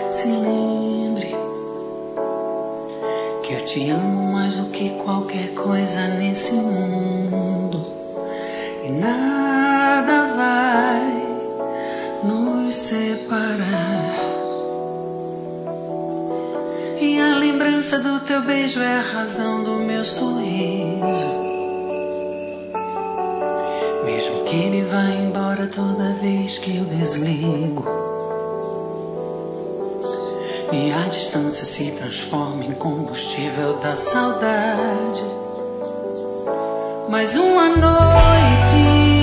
Se lembre que eu te amo mais do que qualquer coisa nesse mundo, e nada vai nos separar. E a lembrança do teu beijo é a razão do meu sorriso, mesmo que ele vá embora toda vez que eu desligo. E a distância se transforma em combustível da saudade. Mais uma noite